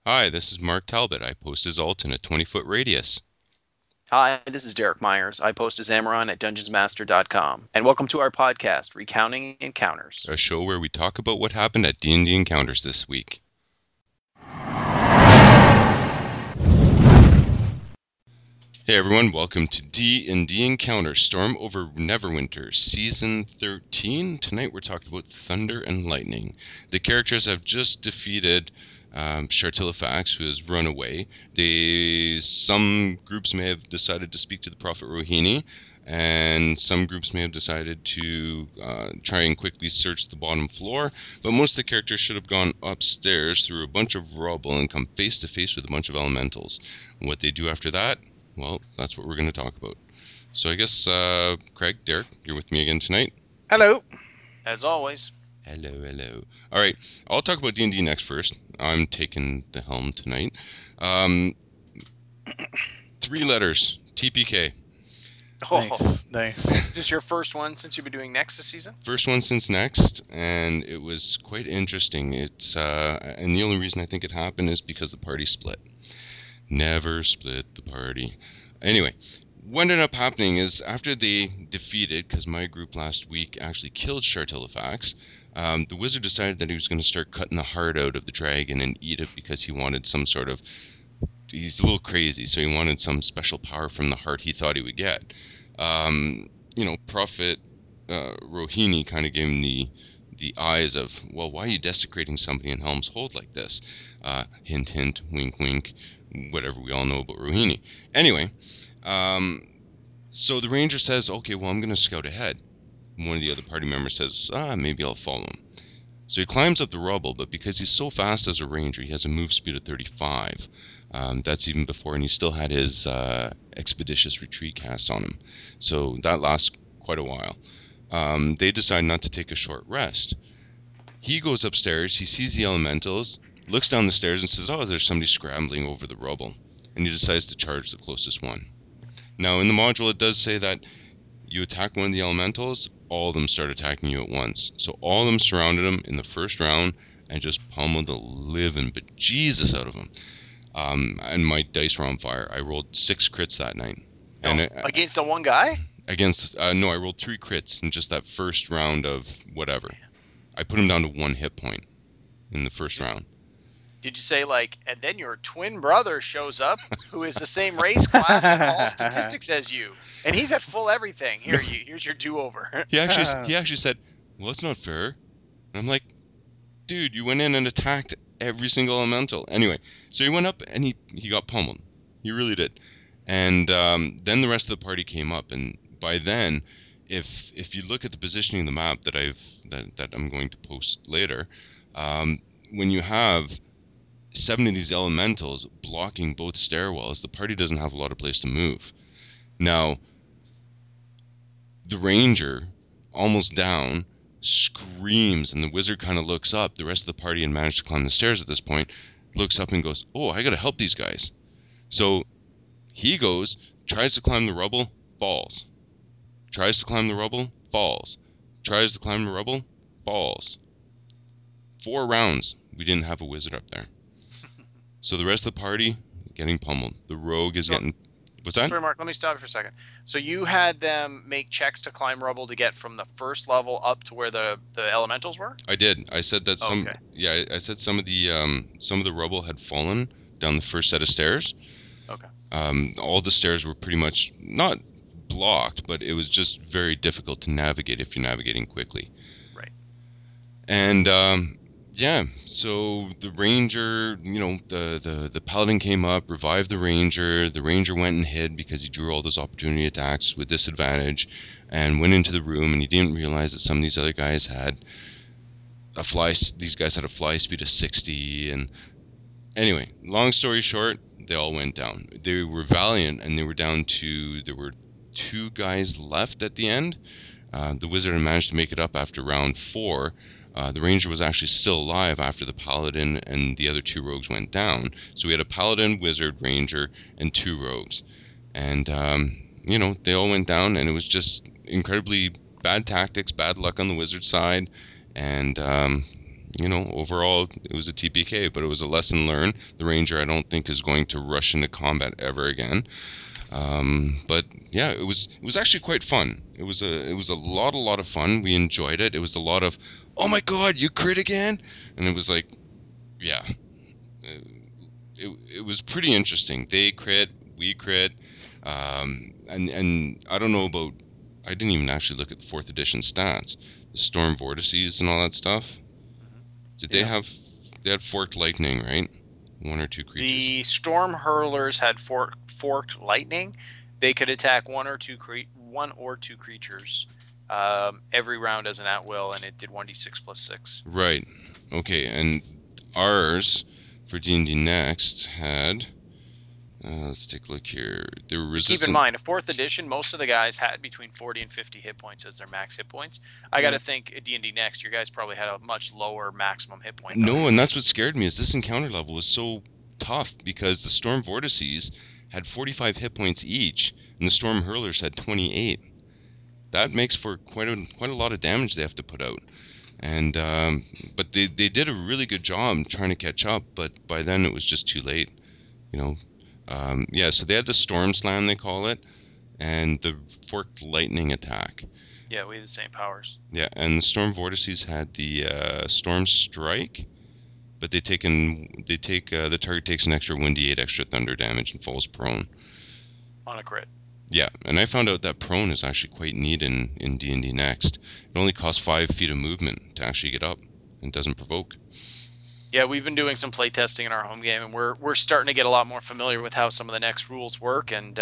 Hi, this is Mark Talbot. I post his alt in a 20-foot radius. Hi, this is Derek Myers. I post as Amaron at DungeonsMaster.com. And welcome to our podcast, Recounting Encounters. A show where we talk about what happened at D&D Encounters this week. Hey everyone, welcome to D&D Encounters, Storm over Neverwinter, Season 13. Tonight we're talking about Thunder and Lightning. The characters have just defeated Shartilafax, who has run away. Some groups may have decided to speak to the Prophet Rohini, and some groups may have decided to try and quickly search the bottom floor, but most of the characters should have gone upstairs through a bunch of rubble and come face to face with a bunch of elementals. What they do after that, well, that's what we're going to talk about. So I guess, Craig, Derek, you're with me again tonight. Hello. As always. Hello. All right, I'll talk about D&D next first. I'm taking the helm tonight. 3 letters, TPK. Oh, Nice. is this your first one since you've been doing Next this season? First one since Next, and it was quite interesting. And the only reason I think it happened is because the party split. Never split the party. Anyway, what ended up happening is after they defeated, because my group last week actually killed Shartilafax, the wizard decided that he was going to start cutting the heart out of the dragon and eat it because he wanted some sort of... He's a little crazy, so he wanted some special power from the heart he thought he would get. Prophet Rohini kind of gave him the eyes of, well, why are you desecrating somebody in Helm's Hold like this? Hint, hint, wink, wink. Whatever we all know about Rohini. Anyway, so the ranger says, okay, well, I'm going to scout ahead. One of the other party members says, maybe I'll follow him. So he climbs up the rubble, but because he's so fast as a ranger, he has a move speed of 35. That's even before, and he still had his expeditious retreat cast on him. So that lasts quite a while. They decide not to take a short rest. He goes upstairs, he sees the elementals, looks down the stairs and says, there's somebody scrambling over the rubble. And he decides to charge the closest one. Now, in the module, it does say that you attack one of the elementals, all of them start attacking you at once. So all of them surrounded him in the first round and just pummeled the living bejesus out of him. And my dice were on fire. I rolled 6 crits that night. Against the one guy? No, I rolled 3 crits in just that first round of whatever. I put him down to 1 hit point in the first round. Did you say, and then your twin brother shows up, who is the same race, class, and all statistics as you, and he's at full everything. Here's your do-over. He actually said, well, it's not fair. And I'm like, dude, you went in and attacked every single elemental. Anyway, so he went up and he got pummeled. He really did. And then the rest of the party came up, and by then, if you look at the positioning of the map that I'm going to post later, when you have 7 of these elementals blocking both stairwells, the party doesn't have a lot of place to move. Now, the ranger, almost down, screams, and the wizard kind of looks up. The rest of the party had managed to climb the stairs at this point, looks up and goes, I gotta help these guys. So he goes, tries to climb the rubble, falls. Tries to climb the rubble, falls. Tries to climb the rubble, falls. 4 rounds, we didn't have a wizard up there. So the rest of the party getting pummeled. The rogue is getting... What's that? Sorry, Mark, let me stop you for a second. So you had them make checks to climb rubble to get from the first level up to where the elementals were? I did. I said that some... Okay. Yeah, I said some of the rubble had fallen down the first set of stairs. Okay. All the stairs were pretty much not blocked, but it was just very difficult to navigate if you're navigating quickly. Right. And... so the ranger, the paladin came up, revived the ranger. The ranger went and hid because he drew all those opportunity attacks with disadvantage, and went into the room, and he didn't realize that some of these other guys had these guys had a fly speed of 60, and anyway, long story short, they all went down. They were valiant, and there were 2 guys left at the end. The wizard had managed to make it up after round 4. The ranger was actually still alive after the paladin and the other 2 rogues went down. So we had a paladin, wizard, ranger, and 2 rogues. And, they all went down, and it was just incredibly bad tactics, bad luck on the wizard side. And, overall it was a TPK, but it was a lesson learned. The Ranger, I don't think, is going to rush into combat ever again. But yeah, it was actually quite fun. It was a lot of fun. We enjoyed it. It was a lot of, oh my god, you crit again, and it was like, yeah, it was pretty interesting. They crit, we crit, and I don't know about. I didn't even actually look at the 4th edition stats, the storm vortices and all that stuff. Did they have? They had forked lightning, right? 1 or 2 creatures. The storm hurlers had forked lightning. They could attack one or two creatures every round as an at will, and it did 1d6 plus 6. Right. Okay, and ours for D&D Next had. Let's take a look here. They were resistant. Keep in mind, a 4th edition, most of the guys had between 40 and 50 hit points as their max hit points. I got to think at D&D Next, your guys probably had a much lower maximum hit point. No, and that's what scared me, is this encounter level was so tough, because the Storm Vortices had 45 hit points each, and the Storm Hurlers had 28. That makes for quite a lot of damage they have to put out. And but they did a really good job trying to catch up, but by then it was just too late, so they had the Storm Slam, they call it, and the Forked Lightning attack. Yeah, we had the same powers. Yeah, and the Storm Vortices had the Storm Strike, but the target takes an extra 1d8 extra thunder damage and falls prone. On a crit. Yeah, and I found out that prone is actually quite neat in D&D Next. It only costs 5 feet of movement to actually get up, and doesn't provoke. Yeah, we've been doing some play testing in our home game, and we're starting to get a lot more familiar with how some of the Next rules work. And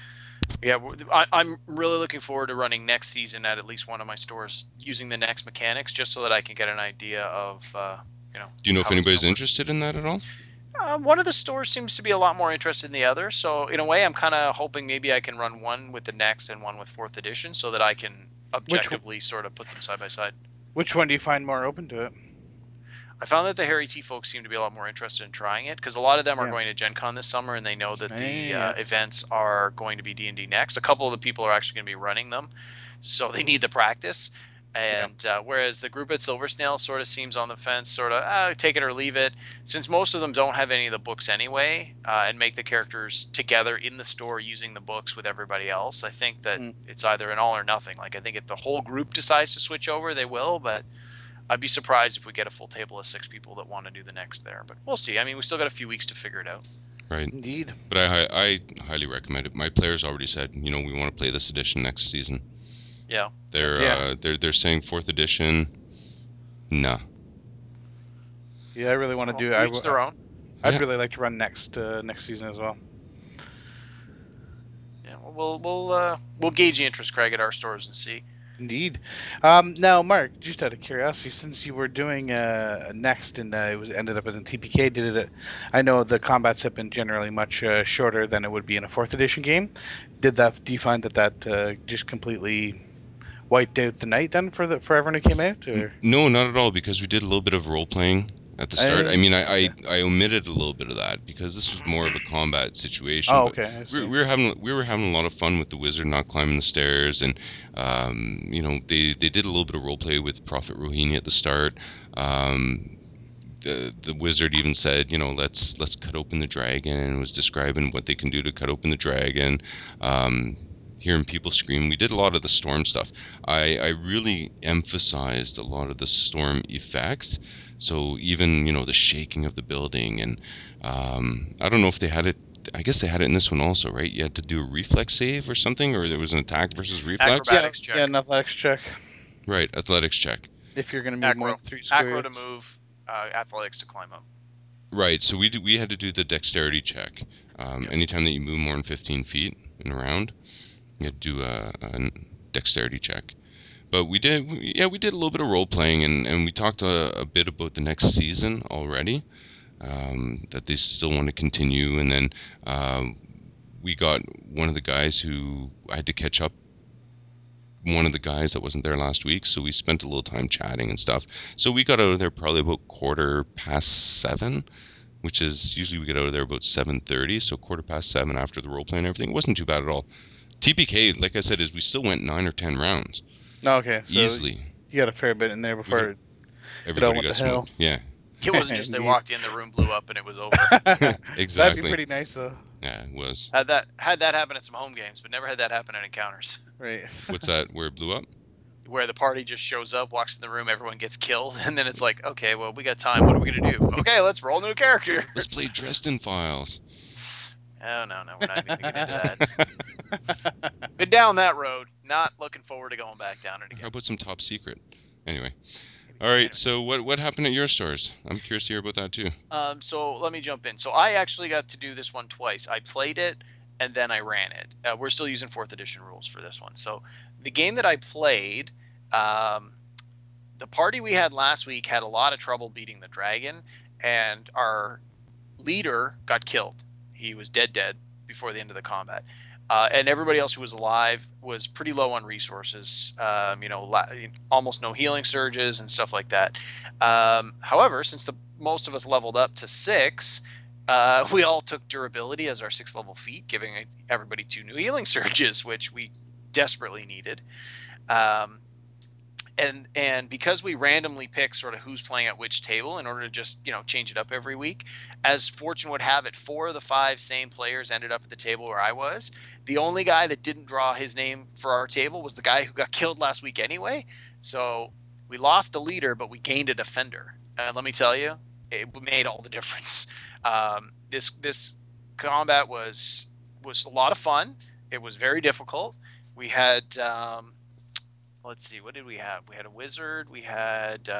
I'm really looking forward to running next season at least one of my stores using the Next mechanics, just so that I can get an idea of Do you know if anybody's interested in that at all? One of the stores seems to be a lot more interested in the other, so in a way I'm kind of hoping maybe I can run one with the Next and one with 4th edition, so that I can objectively sort of put them side by side. Which one do you find more open to it? I found that the Harry T folks seem to be a lot more interested in trying it, because a lot of them are going to Gen Con this summer, and they know that the events are going to be D&D Next. A couple of the people are actually going to be running them, so they need the practice. And whereas the group at Silver Snail sort of seems on the fence, sort of take it or leave it, since most of them don't have any of the books anyway, and make the characters together in the store using the books with everybody else. I think that it's either an all or nothing. Like, I think if the whole group decides to switch over, they will, but I'd be surprised if we get a full table of 6 people that want to do the Next there. But we'll see. I mean, we still got a few weeks to figure it out. Right. Indeed. But I highly recommend it. My players already said, we want to play this edition next season. Yeah. They're saying 4th edition. Nah. Yeah, I really want to do it. Each their own. I'd really like to run next season as well. Yeah, we'll gauge the interest, Craig, at our stores and see. Indeed. Now, Mark, just out of curiosity, since you were doing Next and it ended up in a TPK, I know the combats have been generally much shorter than it would be in a 4th edition game. Do you find that just completely wiped out the night then for everyone who came out? Or? No, not at all, because we did a little bit of role playing at the start. I omitted a little bit of that because this was more of a combat situation. Oh, okay. We were having a lot of fun with the wizard not climbing the stairs, and they did a little bit of role play with Prophet Rohini at the start. The wizard even said, let's cut open the dragon, and was describing what they can do to cut open the dragon. Hearing people scream. We did a lot of the storm stuff. I really emphasized a lot of the storm effects. So even, the shaking of the building, and I don't know if they had it. I guess they had it in this one also, right? You had to do a reflex save or something, or there was an attack versus reflex? Acrobatics check. Yeah, an athletics check. Right, athletics check. If you're going to move more than 3 squares. Acro to move, athletics to climb up. Right, so we had to do the dexterity check. Anytime that you move more than 15 feet in a round, you had to do a dexterity check. But we did a little bit of role playing, and we talked a bit about the next season already, that they still want to continue. And then we got one of the guys who I had to catch up. One of the guys that wasn't there last week, so we spent a little time chatting and stuff. So we got out of there probably about 7:15, which is usually we get out of there about 7:30. So 7:15 after the role play and everything. It wasn't too bad at all. TPK, like I said, is we still went 9 or 10 rounds. Okay. So easily. You got a fair bit in there before. everybody went got to hell. smoked. Yeah. It wasn't just they walked in, the room blew up, and it was over. Exactly. That'd be pretty nice, though. Yeah, it was. Had that happen at some home games, but never had that happen at encounters. Right. What's that? Where it blew up? Where the party just shows up, walks in the room, everyone gets killed, and then it's like, okay, well, we got time. What are we gonna do? Okay, let's roll new character. Let's play Dresden Files. Oh no, we're not even gonna get into that. Been down that road. Not looking forward to going back down it again. How about some Top Secret? Anyway. All right, so what happened at your stores? I'm curious to hear about that too. So let me jump in. So I actually got to do this one twice. I played it and then I ran it. We're still using 4th edition rules for this one. So the game that I played, the party we had last week had a lot of trouble beating the dragon, and our leader got killed. He was dead before the end of the combat. And everybody else who was alive was pretty low on resources, almost no healing surges and stuff like that. However, since most of us leveled up to 6, we all took durability as our 6th level feat, giving everybody 2 new healing surges, which we desperately needed. And because we randomly pick sort of who's playing at which table in order to just, change it up every week, as fortune would have it, 4 of the 5 same players ended up at the table where I was. The only guy that didn't draw his name for our table was the guy who got killed last week anyway. So we lost a leader, but we gained a defender. And let me tell you, it made all the difference. This combat was a lot of fun. It was very difficult. We had... let's see, what did we have? We had a wizard, we had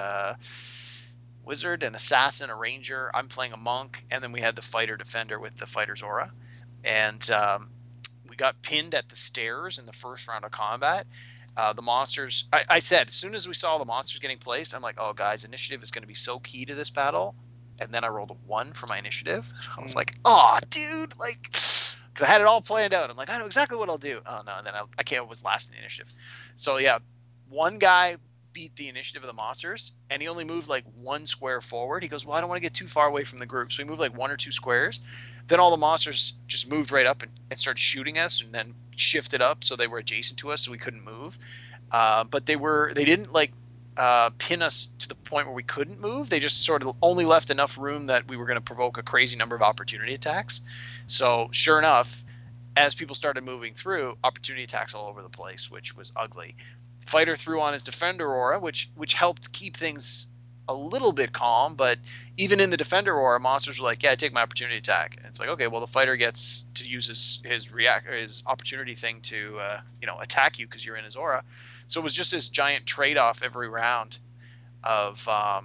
wizard, an assassin, a ranger. I'm playing a monk, and then we had the fighter defender with the fighter's aura. And we got pinned at the stairs in the first round of combat. The monsters, I said, as soon as we saw the monsters getting placed, I'm like, oh, guys, initiative is going to be so key to this battle. And then I rolled a 1 for my initiative. I was like, oh, dude, because I had it all planned out. I'm like, I know exactly what I'll do. Oh, no, and then I was last in the initiative. So, yeah, one guy beat the initiative of the monsters, and he only moved 1 square forward. He goes, well, I don't want to get too far away from the group. So he moved 1 or 2 squares. Then all the monsters just moved right up and started shooting us, and then shifted up so they were adjacent to us so we couldn't move. But they didn't pin us to the point where we couldn't move. They just sort of only left enough room that we were going to provoke a crazy number of opportunity attacks. So sure enough, as people started moving through, opportunity attacks all over the place, which was ugly. Fighter threw on his defender aura, which helped keep things a little bit calm. But even in the defender aura, monsters were like, yeah, I take my opportunity attack. And it's like, okay, well, the fighter gets to use his opportunity thing to attack you because you're in his aura. So it was just this giant trade-off every round of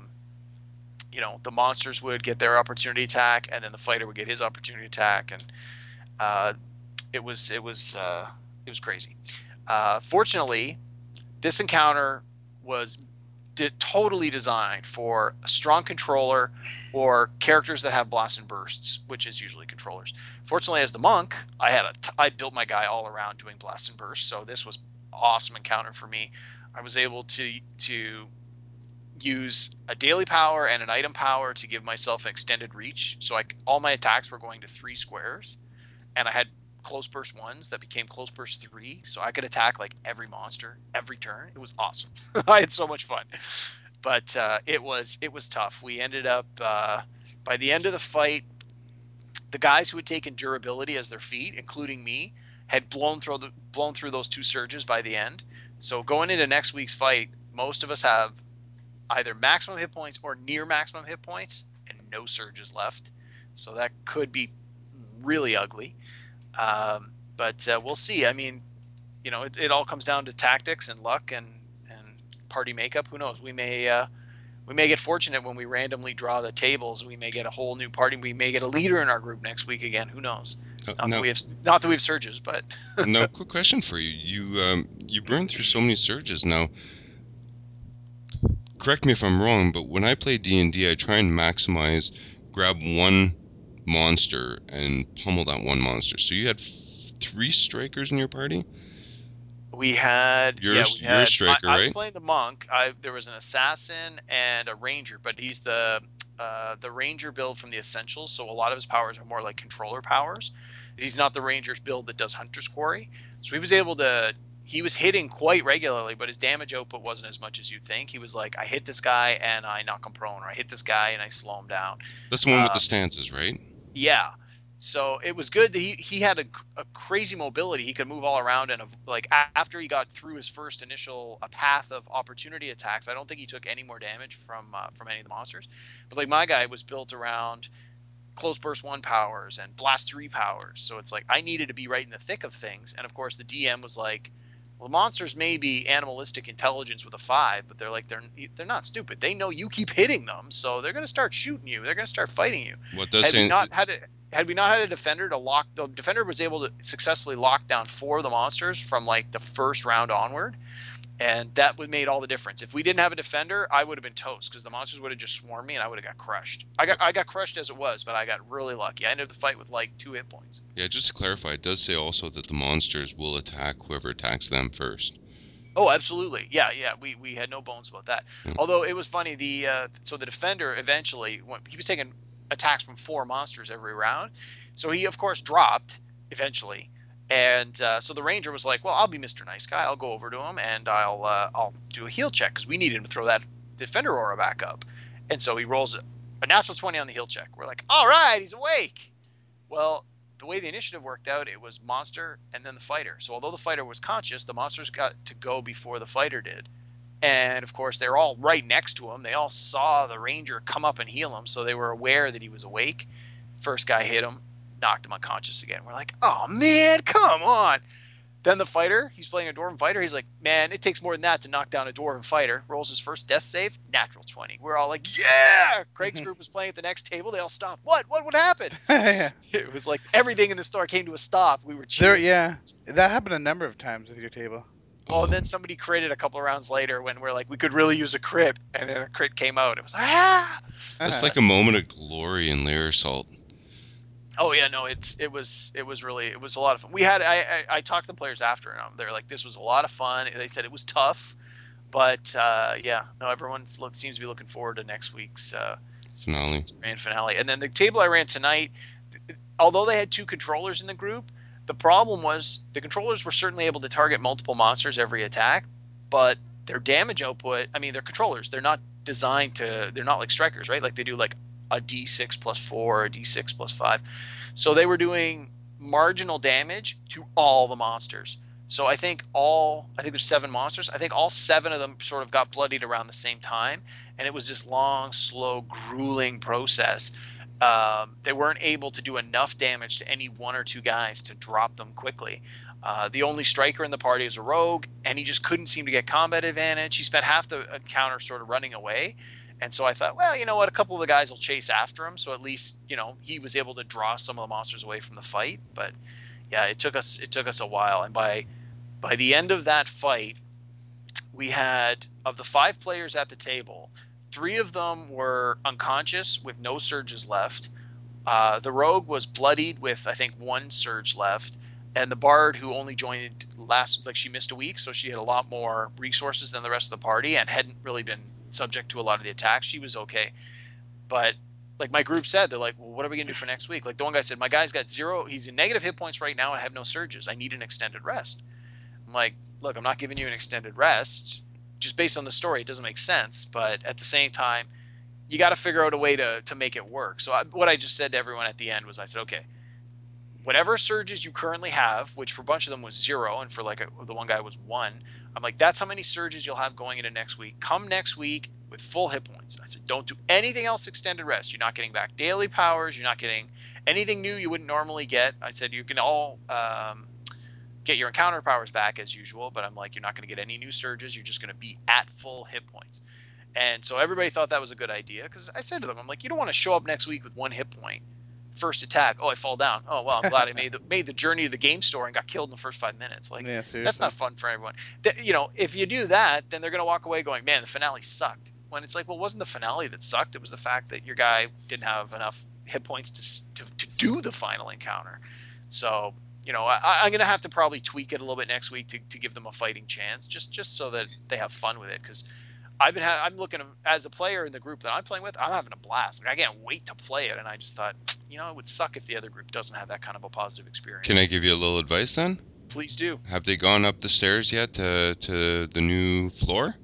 the monsters would get their opportunity attack, and then the fighter would get his opportunity attack, and it was crazy. Fortunately, this encounter was totally designed for a strong controller or characters that have blast and bursts, which is usually controllers. Fortunately, as the monk, I built my guy all around doing blast and burst, so this was awesome encounter for me. I was able to use a daily power and an item power to give myself an extended reach. So all my attacks were going to 3 squares, and I had close burst 1s that became close burst 3, so I could attack every monster every turn. It was awesome. I had so much fun, but it was tough. We ended up by the end of the fight, the guys who had taken durability as their feat, including me, had blown through those 2 surges by the end. So going into next week's fight, most of us have either maximum hit points or near maximum hit points and no surges left. So that could be really ugly. But we'll see. I mean, it all comes down to tactics and luck and party makeup. Who knows? We may get fortunate when we randomly draw the tables. We may get a whole new party. We may get a leader in our group next week again. Who knows? Not that we have surges, but no. Quick question for you. You burned through so many surges now. Correct me if I'm wrong, but when I play D&D, I try and grab one monster and pummel that one monster. So you had 3 strikers in your party? We had... You're a striker, right? I was playing the monk. There was an assassin and a ranger, but he's the ranger build from the Essentials, so a lot of his powers are more like controller powers. He's not the ranger's build that does Hunter's Quarry. So he was able to he was hitting quite regularly, but his damage output wasn't as much as you'd think. He was like, I hit this guy and I knock him prone, or I hit this guy and I slow him down. That's the one with the stances, right? Yeah. So it was good that he had a crazy mobility. He could move all around, and like after he got through his first initial path of opportunity attacks, I don't think he took any more damage from any of the monsters. But like my guy was built around close burst 1 powers and blast 3 powers, so it's like I needed to be right in the thick of things. And of course the DM was like, well, monsters may be animalistic intelligence with a 5, but they're not stupid. They know you keep hitting them, so they're going to start shooting you. They're going to start fighting you. What does Had we not had a defender to lock, the defender was able to successfully lock down 4 of the monsters from like the first round onward, and that would made all the difference. If we didn't have a defender, I would have been toast, because the monsters would have just swarmed me and I would have got crushed. I got crushed as it was, but I got really lucky. I ended the fight with like 2 hit points. Yeah, just to clarify, it does say also that the monsters will attack whoever attacks them first. Oh, absolutely. Yeah. We had no bones about that. Although it was funny, so the defender eventually, he was taking attacks from 4 monsters every round, so he of course dropped eventually, and so the ranger was like, well, I'll be Mr. Nice Guy, I'll go over to him and I'll do a heal check, because we need him to throw that defender aura back up. And so he rolls a natural 20 on the heal check. We're like, all right, he's awake. Well, the way the initiative worked out, it was monster and then the fighter. So although the fighter was conscious, the monsters got to go before the fighter did. And of course, they're all right next to him. They all saw the ranger come up and heal him, so they were aware that he was awake. First guy hit him, knocked him unconscious again. We're like, oh man, come on. Then the fighter, he's playing a dwarven fighter. He's like, man, it takes more than that to knock down a dwarven fighter. Rolls his first death save, natural 20. We're all like, yeah! Craig's group was playing at the next table. They all stopped. What would happen? Yeah. It was like everything in the store came to a stop. We were cheering. Yeah, that happened a number of times with your table. Well, then somebody critted a couple of rounds later when we're like, we could really use a crit, and then a crit came out. It was like, ah! That's like a moment of glory in Lair Assault. Oh yeah, no, it was a lot of fun. We had I talked to the players after, and they're like, this was a lot of fun. They said it was tough, but everyone seems to be looking forward to next week's grand finale. And then the table I ran tonight, although they had 2 controllers in the group, the problem was the controllers were certainly able to target multiple monsters every attack, but their damage output, I mean, they're controllers. They're not designed to, they're not like strikers, right? Like they do like a D6 plus 4, a D6 plus 5. So they were doing marginal damage to all the monsters. So I think there's 7 monsters. I think all 7 of them sort of got bloodied around the same time. And it was this long, slow, grueling process. They weren't able to do enough damage to any 1 or 2 guys to drop them quickly. The only striker in the party is a rogue, and he just couldn't seem to get combat advantage. He spent half the encounter sort of running away. And so I thought, well, you know what? A couple of the guys will chase after him. So at least, he was able to draw some of the monsters away from the fight. But yeah, it took us a while. And by the end of that fight, we had, of the 5 players at the table, 3 of them were unconscious with no surges left. The rogue was bloodied with, I think, 1 surge left. And the bard, who only joined she missed a week, so she had a lot more resources than the rest of the party and hadn't really been subject to a lot of the attacks. She was okay. But like my group said, they're like, well, what are we going to do for next week? Like the one guy said, my guy's got 0. He's in negative hit points right now and I have no surges. I need an extended rest. I'm like, look, I'm not giving you an extended rest. Just based on the story, it doesn't make sense. But at the same time, you got to figure out a way to make it work. So what I just said to everyone at the end was, I said, okay, whatever surges you currently have, which for a bunch of them was 0, and for the one guy was 1, I'm like, that's how many surges you'll have going into next week. Come next week with full hit points. I said, don't do anything else extended rest. You're not getting back daily powers. You're not getting anything new you wouldn't normally get. I said, you can all get your encounter powers back as usual, but I'm like, you're not going to get any new surges. You're just going to be at full hit points. And so everybody thought that was a good idea, because I said to them, I'm like, you don't want to show up next week with 1 hit point. First attack, I fall down. Oh well, I'm glad I made the journey to the game store and got killed in the first 5 minutes. Like, yeah, that's not fun for everyone. If you do that, then they're gonna walk away going, man, the finale sucked. When it's like, well, it wasn't the finale that sucked. It was the fact that your guy didn't have enough hit points to do the final encounter. So I'm gonna have to probably tweak it a little bit next week to give them a fighting chance, just so that they have fun with it. Because I'm looking as a player in the group that I'm playing with, I'm having a blast. Like, I can't wait to play it, and I just thought, it would suck if the other group doesn't have that kind of a positive experience. Can I give you a little advice then? Please do. Have they gone up the stairs yet to the new floor?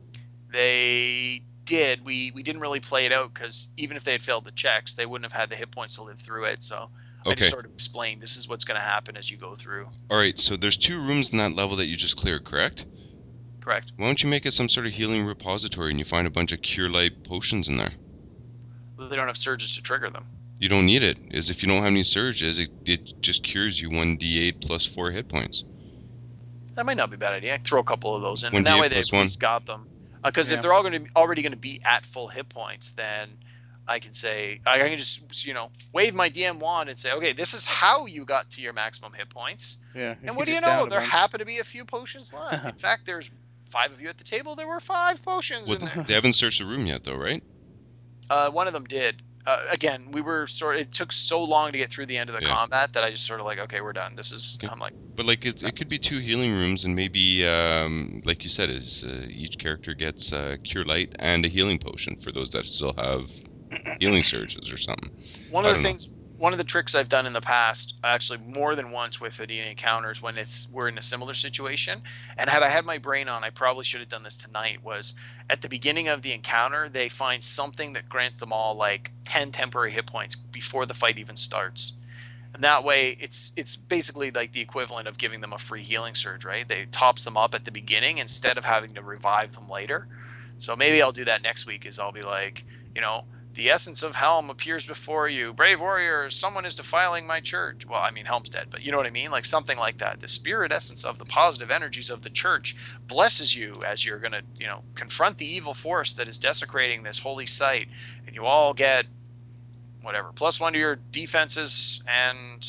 They did. We didn't really play it out because even if they had failed the checks, they wouldn't have had the hit points to live through it. So I just Okay. sort of explained this is what's going to happen as you go through. All right, so there's 2 rooms in that level that you just cleared, correct? Correct. Why don't you make it some sort of healing repository and you find a bunch of cure light potions in there? They don't have surges to trigger them. You don't need it. Is if you don't have any surges, it just cures you 1d8 plus 4 hit points. That might not be a bad idea. I throw a couple of those in, 1d8 and that way they've plus at 1. least got them. Because Yeah. if they're all already going to be at full hit points, then I can say I can just wave my DM wand and say, okay, this is how you got to your maximum hit points. Yeah. And what do you know? There happen to be a few potions left. In fact, there's 5 of you at the table. There were 5 potions Well, in there. they haven't searched the room yet, though, right? One of them did. Again, we were it took so long to get through the end of the combat that I just sort of like, okay, we're done. This is, I'm like. But like, it could be 2 healing rooms, and maybe, like you said, is each character gets cure light and a healing potion for those that still have healing surges or something. One of the tricks I've done in the past, actually more than once with the D&A encounters when we're in a similar situation, and had I had my brain on, I probably should have done this tonight, was at the beginning of the encounter, they find something that grants them all like 10 temporary hit points before the fight even starts. And that way, it's basically like the equivalent of giving them a free healing surge, right? They tops them up at the beginning instead of having to revive them later. So maybe I'll do that next week, is I'll be like, the essence of Helm appears before you. Brave warriors, someone is defiling my church. Well, I mean, Helm's dead, but you know what I mean? Like something like that. The spirit essence of the positive energies of the church blesses you as you're going to, confront the evil force that is desecrating this holy site. And you all get, whatever, +1 to your defenses and,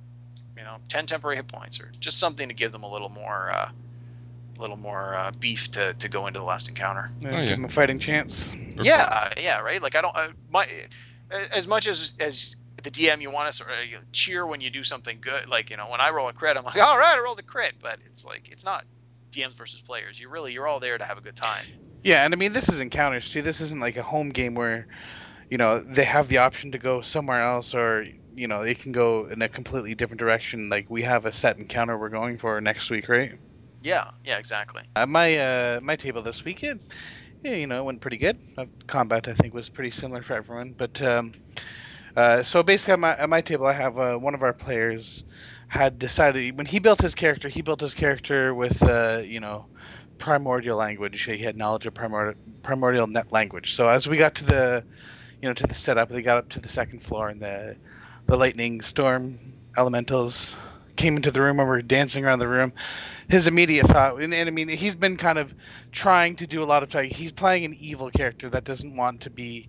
10 temporary hit points, or just something to give them a little more beef to go into the last encounter. Give them a fighting chance. Yeah, right. Like I don't as much as the DM, you want to sort of cheer when you do something good. Like when I roll a crit, I'm like, all right, I rolled a crit. But it's like it's not DMs versus players. You're all there to have a good time. Yeah, and I mean this is encounters too. This isn't like a home game where, they have the option to go somewhere else, or they can go in a completely different direction. Like we have a set encounter we're going for next week, right? Yeah, exactly. My table this weekend, it went pretty good. Combat, I think, was pretty similar for everyone. But so basically, at my table, I have one of our players had decided when he built his character with primordial language. He had knowledge of primordial net language. So as we got to the to the setup, they got up to the 2nd floor, and the lightning storm elementals came into the room and were dancing around the room. His immediate thought, and I mean, he's been kind of trying to do a lot of he's playing an evil character that doesn't want to be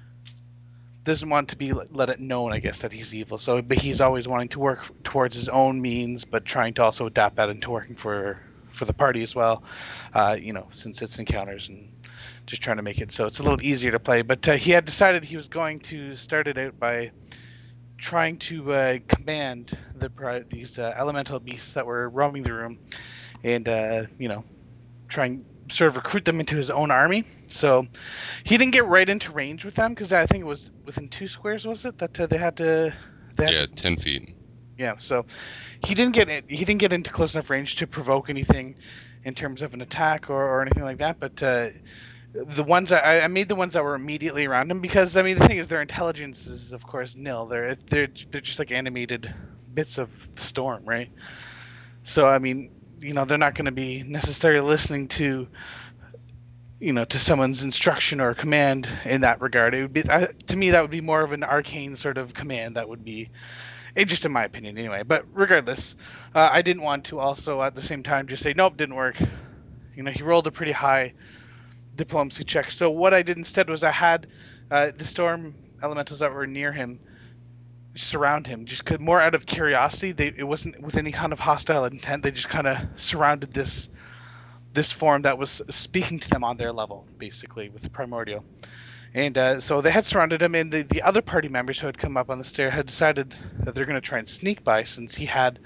let it known, I guess, that he's evil. So, but he's always wanting to work towards his own means, but trying to also adapt that into working for the party as well. Since it's encounters and just trying to make it so it's a little easier to play. But he had decided he was going to start it out by trying to command these elemental beasts that were roaming the room, and trying sort of recruit them into his own army. So he didn't get right into range with them because I think it was within 2 squares, was it, that they had to? 10 feet. Yeah, so he didn't get into close enough range to provoke anything in terms of an attack or anything like that. But the ones I made the ones that were immediately around him, because I mean the thing is their intelligence is of course nil. They're just like animated bits of the storm, right? So I mean they're not going to be necessarily listening to to someone's instruction or command in that regard. It would be to me that would be more of an arcane sort of command that would be. Just in my opinion, anyway. But regardless, I didn't want to also at the same time just say nope, didn't work. He rolled a pretty high diplomacy check. So what I did instead was I had the storm elementals that were near him surround him, just more out of curiosity. It wasn't with any kind of hostile intent. They just kind of surrounded this form that was speaking to them on their level, basically with the primordial. And so they had surrounded him, and the other party members who had come up on the stair had decided that they're going to try and sneak by, since he had,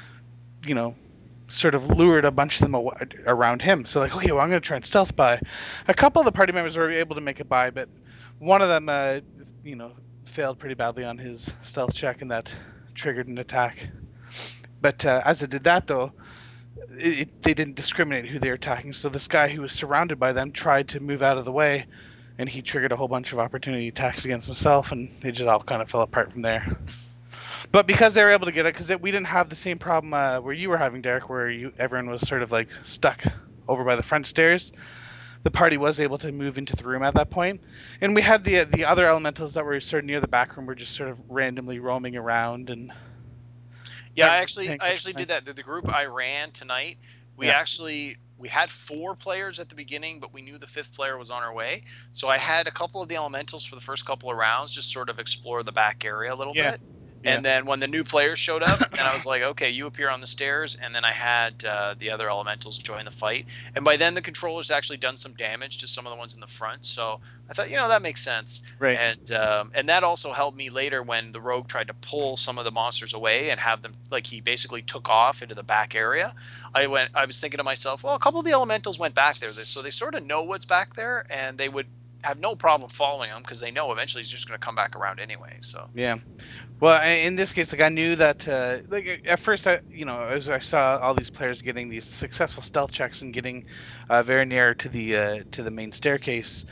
sort of lured a bunch of them around him. So like, okay, well, I'm going to try and stealth by. A couple of the party members were able to make it by, but one of them, failed pretty badly on his stealth check, and that triggered an attack. But as it did that, though, they didn't discriminate who they were attacking. So this guy who was surrounded by them tried to move out of the way, and he triggered a whole bunch of opportunity attacks against himself, and it just all kind of fell apart from there. But because they were able to get it, because we didn't have the same problem where you were having, Derek, where everyone was sort of like stuck over by the front stairs. The party was able to move into the room at that point, and we had the other elementals that were sort of near the back room were just sort of randomly roaming around and. Yeah, I actually did that. The group I ran tonight, we had 4 players at the beginning, but we knew the 5th player was on our way. So I had a couple of the elementals for the first couple of rounds, just sort of explore the back area a little bit. Yeah. And then when the new players showed up, and I was like, okay, you appear on the stairs. And then I had the other elementals join the fight. And by then the controllers actually done some damage to some of the ones in the front. So I thought, that makes sense. Right. And that also helped me later when the rogue tried to pull some of the monsters away and have them, like, he basically took off into the back area. I was thinking to myself, well, a couple of the elementals went back there. So they sort of know what's back there, and they would have no problem following him because they know eventually he's just going to come back around anyway. So yeah, well, in this case, like, I knew that like at first, as I saw all these players getting these successful stealth checks and getting very near to the main staircase,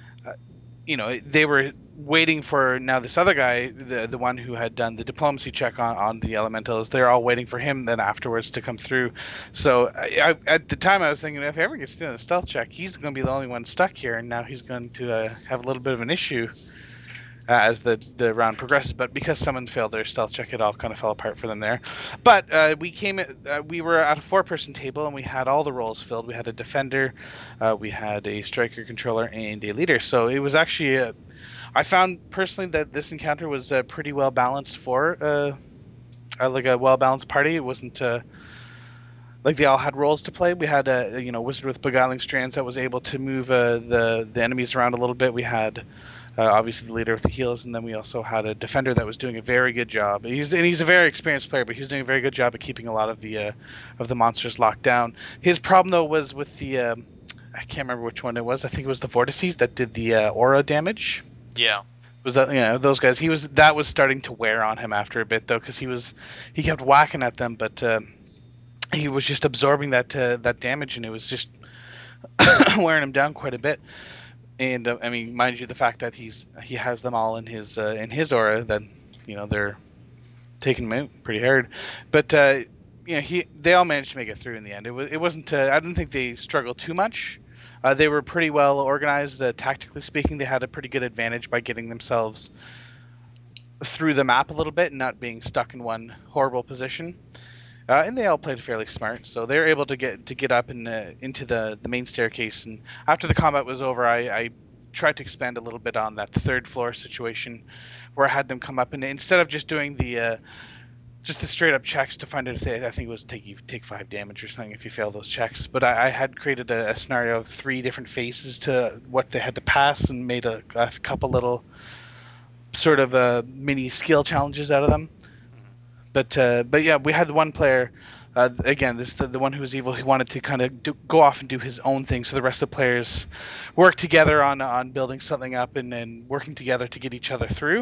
they were waiting for now this other guy, the one who had done the diplomacy check on the elementals. They're all waiting for him then afterwards to come through. So at the time I was thinking, if he ever gets doing a stealth check, he's going to be the only one stuck here, and now he's going to have a little bit of an issue as the round progresses. But because someone failed their stealth check, it all kind of fell apart for them there. But we were at a 4-person table, and we had all the roles filled. We had a defender, we had a striker, controller, and a leader. So it was actually I found personally that this encounter was pretty well balanced for like a well balanced party. It wasn't like they all had roles to play. We had a wizard with beguiling strands that was able to move the enemies around a little bit. We had obviously the leader with the heals, and then we also had a defender that was doing a very good job. He's a very experienced player, but he was doing a very good job at keeping a lot of the monsters locked down. His problem though was with the I can't remember which one it was. I think it was the vortices that did the aura damage. Yeah. Was that those guys? That was starting to wear on him after a bit though, because he kept whacking at them, but he was just absorbing that damage, and it was just wearing him down quite a bit. And I mean, mind you, the fact that he has them all in his aura, then they're taking him out pretty hard. But they all managed to make it through in the end. It wasn't. I didn't think they struggled too much. They were pretty well organized, tactically speaking. They had a pretty good advantage by getting themselves through the map a little bit and not being stuck in one horrible position. And they all played fairly smart, so they were able to get up and into the main staircase. And after the combat was over, I tried to expand a little bit on that 3rd floor situation, where I had them come up, and instead of just doing the straight up checks to find out if I think it was take 5 damage or something if you fail those checks. But I had created a scenario of 3 different phases to what they had to pass, and made a couple little sort of mini skill challenges out of them. But yeah, we had the one player, again, this the one who was evil. He wanted to kind of go off and do his own thing, so the rest of the players worked together on building something up and then working together to get each other through.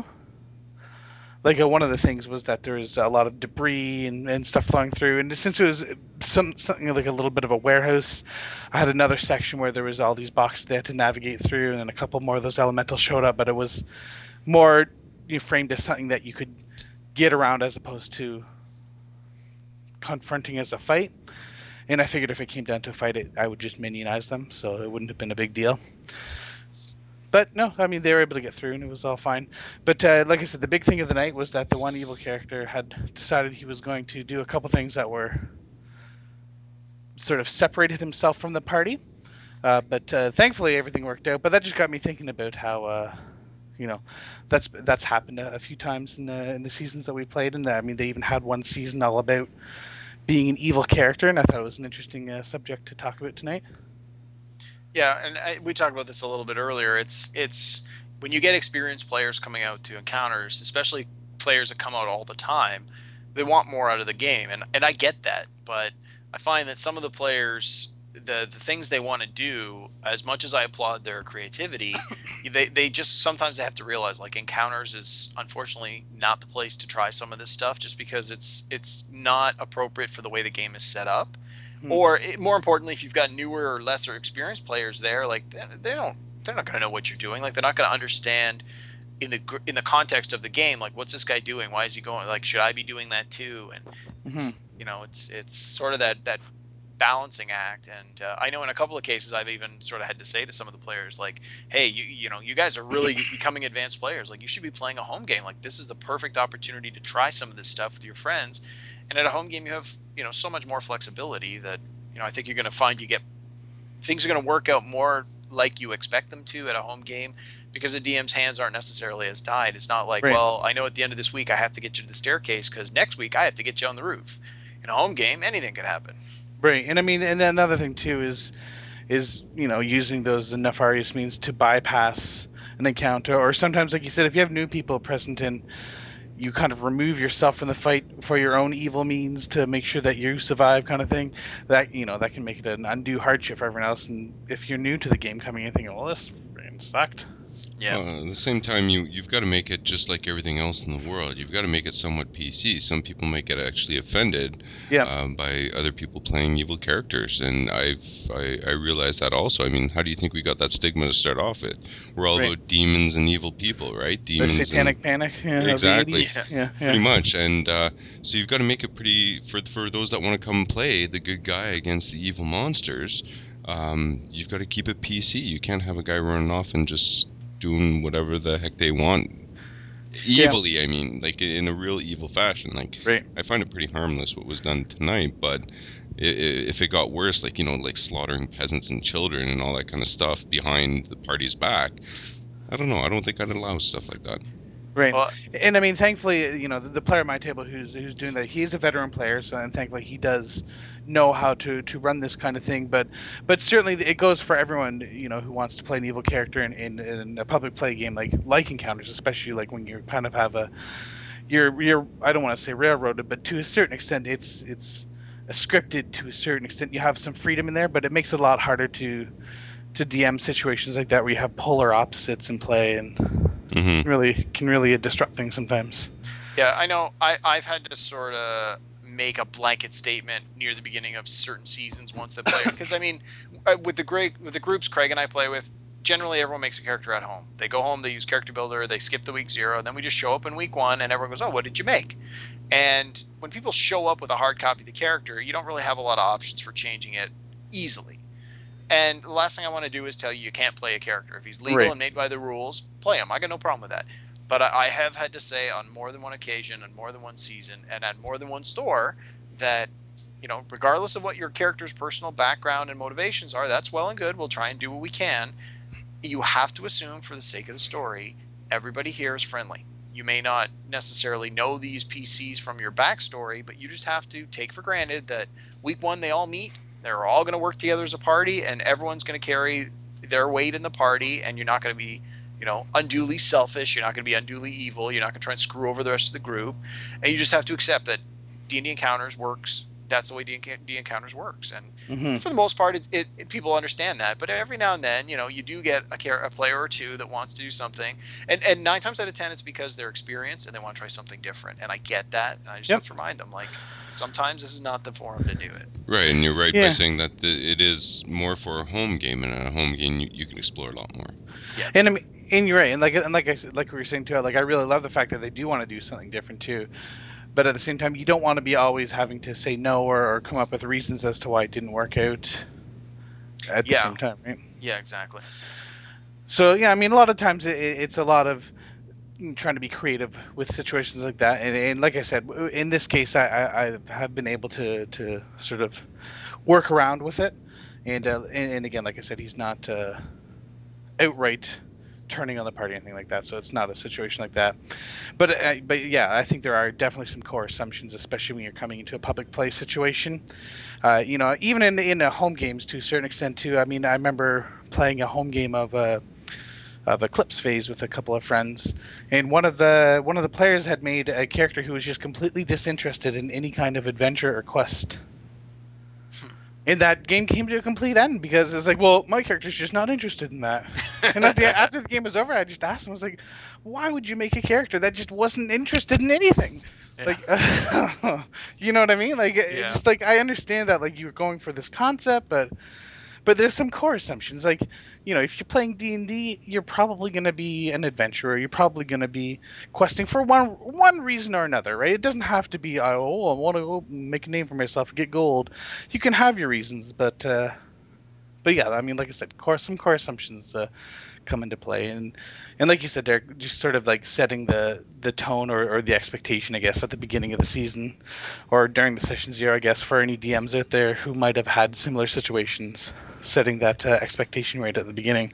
Like one of the things was that there was a lot of debris and stuff flowing through, and since it was something like a little bit of a warehouse, I had another section where there was all these boxes they had to navigate through, and then a couple more of those elementals showed up, but it was more framed as something that you could get around as opposed to confronting as a fight. And I figured if it came down to a fight, I would just minionize them, so it wouldn't have been a big deal. But no, I mean, they were able to get through, and it was all fine. But like I said, the big thing of the night was that the one evil character had decided he was going to do a couple things that were sort of separated himself from the party. But thankfully, everything worked out. But that just got me thinking about how that's happened a few times in the seasons that we played. And I mean, they even had one season all about being an evil character, and I thought it was an interesting subject to talk about tonight. Yeah, and we talked about this a little bit earlier. It's when you get experienced players coming out to encounters, especially players that come out all the time, they want more out of the game, and I get that. But I find that some of the players, the things they want to do, as much as I applaud their creativity, they just sometimes they have to realize like Encounters is unfortunately not the place to try some of this stuff, just because it's not appropriate for the way the game is set up. Or more importantly, if you've got newer or lesser experienced players there, like they're not going to know what you're doing. Like they're not going to understand in the context of the game, like what's this guy doing? Why is he going? Like, should I be doing that too? And it's sort of that balancing act. And I know in a couple of cases I've even sort of had to say to some of the players, like, hey, you guys are really becoming advanced players. Like, you should be playing a home game. Like, this is the perfect opportunity to try some of this stuff with your friends. And at a home game, you have so much more flexibility that I think you're going to find things are going to work out more like you expect them to at a home game, because the DM's hands aren't necessarily as tied. It's not like, right, well, I know at the end of this week I have to get you to the staircase because next week I have to get you on the roof. In a home game, anything could happen. Right, and I mean, and another thing too is using those nefarious means to bypass an encounter, or sometimes, like you said, if you have new people present and you kind of remove yourself from the fight for your own evil means to make sure that you survive, kind of thing, that that can make it an undue hardship for everyone else. And if you're new to the game coming in thinking, well, this freaking sucked. Yeah. At the same time, you've got to make it just like everything else in the world. You've got to make it somewhat PC. Some people might get actually offended by other people playing evil characters, and I realized that also. I mean, how do you think we got that stigma to start off with? We're all about demons and evil people, right? Demons, the satanic panic. Yeah, exactly. Yeah. Pretty much. And so you've got to make it pretty for those that want to come play the good guy against the evil monsters. You've got to keep it PC. You can't have a guy running off and just doing whatever the heck they want evilly. Yeah. I mean, like in a real evil fashion. Like, right. I find it pretty harmless what was done tonight, but if it got worse, like like slaughtering peasants and children and all that kind of stuff behind the party's back, I don't know. I don't think I'd allow stuff like that. Right. Well, and I mean, thankfully, the player at my table who's doing that, he's a veteran player, so, and thankfully he does know how to run this kind of thing. But certainly it goes for everyone, who wants to play an evil character in a public play game like Encounters, especially like when you kind of have you're I don't want to say railroaded, but to a certain extent it's scripted to a certain extent. You have some freedom in there, but it makes it a lot harder to DM situations like that where you have polar opposites in play, and can really disrupt things sometimes. Yeah, I know. I've had to sort of make a blanket statement near the beginning of certain seasons once the player, because I mean, with the groups Craig and I play with, generally everyone makes a character at home. They go home, they use Character Builder, they skip the week 0, then we just show up in week 1 and everyone goes, oh, what did you make? And when people show up with a hard copy of the character, you don't really have a lot of options for changing it easily. And the last thing I want to do is tell you can't play a character. If he's legal and made by the rules, play him. I got no problem with that. But I have had to say on more than one occasion, on more than one season, and at more than one store that, regardless of what your character's personal background and motivations are, that's well and good. We'll try and do what we can. You have to assume, for the sake of the story, everybody here is friendly. You may not necessarily know these PCs from your backstory, but you just have to take for granted that week 1 they all meet. They're all going to work together as a party, and everyone's going to carry their weight in the party, and you're not going to be, unduly selfish. You're not going to be unduly evil. You're not going to try and screw over the rest of the group. And you just have to accept that D&D Encounters works. That's the way D&D Encounters works. And for the most part, people understand that. But every now and then, you do get a player or two that wants to do something. And 9 times out of 10, it's because they're experienced and they want to try something different. And I get that. And I just have to remind them, like, sometimes this is not the forum to do it. Right, and you're right by saying that it is more for a home game, and at a home game you can explore a lot more. Yeah, and I mean, and you're right, and like I said, like we were saying too, like I really love the fact that they do want to do something different too, but at the same time, you don't want to be always having to say no or come up with reasons as to why it didn't work out. At the same time, right? Yeah, exactly. So yeah, I mean, a lot of times it's a lot of trying to be creative with situations like that, and like I said, in this case, I have been able to sort of work around with it, and again, like I said, he's not outright turning on the party or anything like that, so it's not a situation like that. But yeah, I think there are definitely some core assumptions, especially when you're coming into a public play situation. Even in home games to a certain extent too. I mean, I remember playing a home game of Eclipse Phase with a couple of friends, and one of the players had made a character who was just completely disinterested in any kind of adventure or quest. And that game came to a complete end because it was like, well, my character's just not interested in that. And after the game was over, I just asked him, I was like, why would you make a character that just wasn't interested in anything? Yeah. Like, you know what I mean? Like, Yeah. just like, I understand that, like, you were going for this concept, but there's some core assumptions. Like, you know, if you're playing D&D, you're probably going to be an adventurer. You're probably going to be questing for one reason or another, right? It doesn't have to be, oh, I want to go make a name for myself and get gold. You can have your reasons, but yeah, I mean, like I said, some core assumptions come into play, and like you said, Derek, just sort of like setting the tone or the expectation, I guess, at the beginning of the season, or during the session zero, I guess, for any DMs out there who might have had similar situations, setting that expectation right at the beginning.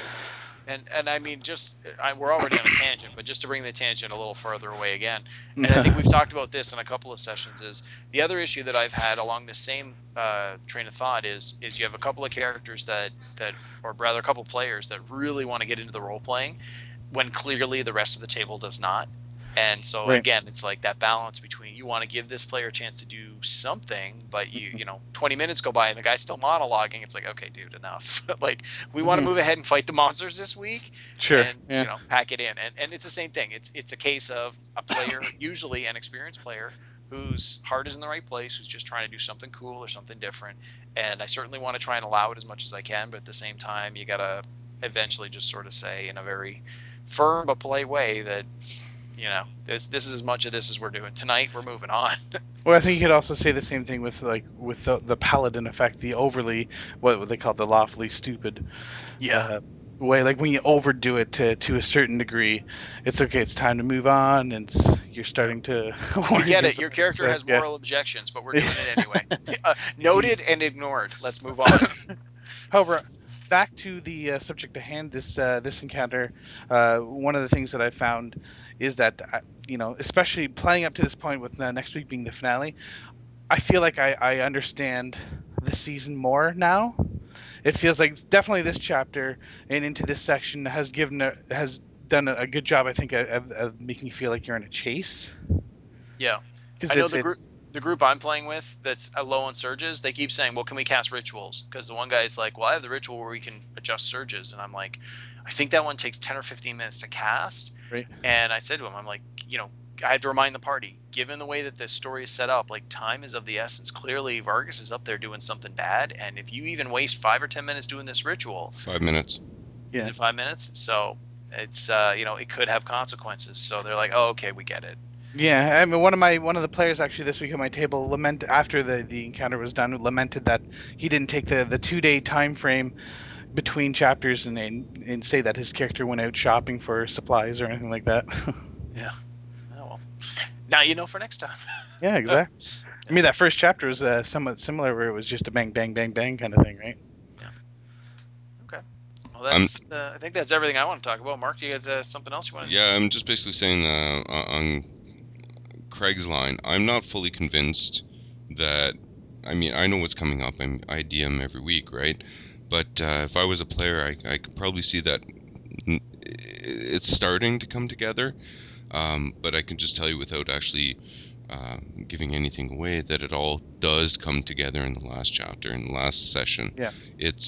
And I mean, we're already on a tangent, but just to bring the tangent a little further away again, and I think we've talked about this in a couple of sessions, is the other issue that I've had along the same train of thought is you have a couple of characters that or rather a couple of players that really want to get into the role playing, when clearly the rest of the table does not. And so Right. again, it's like that balance between, you want to give this player a chance to do something, but you know, 20 minutes go by and the guy's still monologuing. It's like, okay, dude, enough. Like, we want to move ahead and fight the monsters this week. Sure. And Yeah. you know, pack it in. And it's the same thing. It's a case of a player, usually an experienced player, whose heart is in the right place, who's just trying to do something cool or something different. And I certainly want to try and allow it as much as I can, but at the same time, you gotta eventually just sort of say in a very firm but polite way that, you know, this is as much of this as we're doing tonight. We're moving on. Well, I think you could also say the same thing with the paladin effect, the overly, what they call the lawfully stupid way. Like, when you overdo it to a certain degree, it's okay. It's time to move on, and you're starting to. We get it. Your character has moral objections, but we're doing it anyway. Noted and ignored. Let's move on. However, back to the subject at hand, this encounter, one of the things that I found is that, you know, especially playing up to this point with next week being the finale, I feel like I understand the season more now. It feels like definitely this chapter and into this section has done a good job, I think, of making you feel like you're in a chase. Yeah. I know the group I'm playing with that's low on surges, they keep saying, well, can we cast rituals? Because the one guy's like, well, I have the ritual where we can adjust surges. And I'm like, I think that one takes 10 or 15 minutes to cast. Right. And I said to him, I'm like, you know, I had to remind the party, given the way that this story is set up, like, time is of the essence. Clearly, Vargas is up there doing something bad. And if you even waste 5 or 10 minutes doing this ritual. 5 minutes. Yeah. Is it 5 minutes? So it's, you know, it could have consequences. So they're like, oh, okay, we get it. Yeah, I mean, one of the players actually this week at my table after the encounter was done, lamented that he didn't take the 2-day time frame between chapters and say that his character went out shopping for supplies or anything like that. Yeah. Oh, well. Now you know for next time. Yeah, exactly. I mean, that first chapter was somewhat similar, where it was just a bang, bang, bang, bang kind of thing, right? Yeah. Okay. Well, that's. I think that's everything I want to talk about. Mark, do you got something else you want to? Yeah, I'm just basically saying on Craig's line, I'm not fully convinced that. I mean, I know what's coming up. I DM every week, right? But if I was a player, I could probably see that it's starting to come together. But I can just tell you without actually giving anything away that it all does come together in the last chapter, in the last session. Yeah. It's